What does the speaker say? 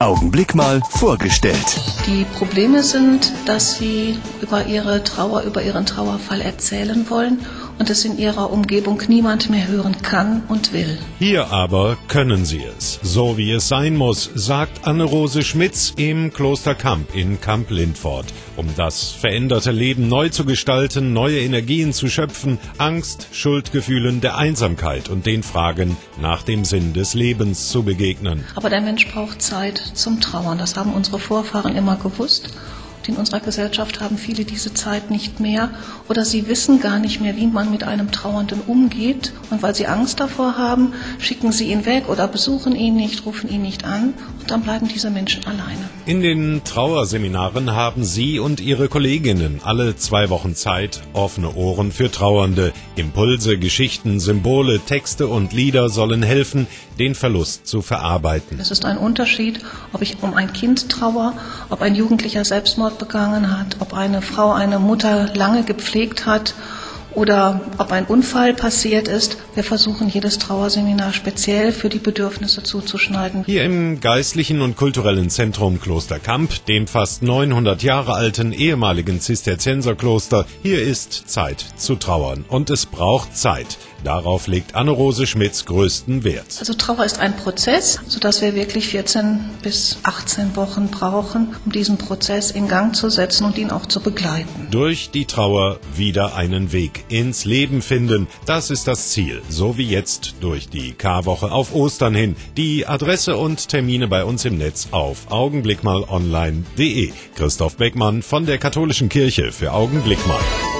Augenblick mal vorgestellt. Die Probleme sind, dass sie über ihre Trauer, über ihren Trauerfall erzählen wollen und es in ihrer Umgebung niemand mehr hören kann und will. Hier aber können sie es, so wie es sein muss, sagt Anne-Rose Schmitz im Kloster Kamp in Kamp-Lindfort. Um das veränderte Leben neu zu gestalten, neue Energien zu schöpfen, Angst, Schuldgefühlen der Einsamkeit und den Fragen nach dem Sinn des Lebens zu begegnen. Aber der Mensch braucht Zeit zum Trauern. Das haben unsere Vorfahren immer gewusst. Und in unserer Gesellschaft haben viele diese Zeit nicht mehr oder sie wissen gar nicht mehr, wie man mit einem Trauernden umgeht. Und weil sie Angst davor haben, schicken sie ihn weg oder besuchen ihn nicht, rufen ihn nicht an und dann bleiben diese Menschen alleine. In den Trauerseminaren haben Sie und Ihre Kolleginnen alle 2 Wochen Zeit, offene Ohren für Trauernde. Impulse, Geschichten, Symbole, Texte und Lieder sollen helfen, den Verlust zu verarbeiten. Es ist ein Unterschied, ob ich um ein Kind trauere, ob ein Jugendlicher Selbstmord begangen hat, ob eine Frau eine Mutter lange gepflegt hat oder ob ein Unfall passiert ist. Wir versuchen jedes Trauerseminar speziell für die Bedürfnisse zuzuschneiden. Hier im geistlichen und kulturellen Zentrum Kloster Kamp, dem fast 900 Jahre alten ehemaligen Zisterzienserkloster, hier ist Zeit zu trauern. Und es braucht Zeit. Darauf legt Anne-Rose Schmitz größten Wert. Also Trauer ist ein Prozess, sodass wir wirklich 14 bis 18 Wochen brauchen, um diesen Prozess in Gang zu setzen und ihn auch zu begleiten. Durch die Trauer wieder einen Weg ins Leben finden, das ist das Ziel. So wie jetzt durch die Karwoche auf Ostern hin. Die Adresse und Termine bei uns im Netz auf augenblickmalonline.de. Christoph Beckmann von der Katholischen Kirche für Augenblick mal.